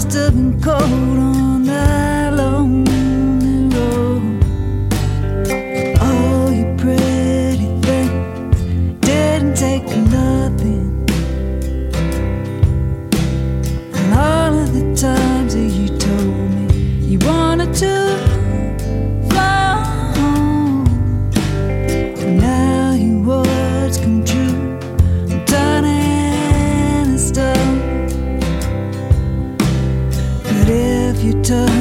must have been cold on that lonely road. Oh, you pretty thing, didn't take nothing. And all of the times that you told me you wanted to fly home, and now your words come true. I'm turning to stone. But if you turn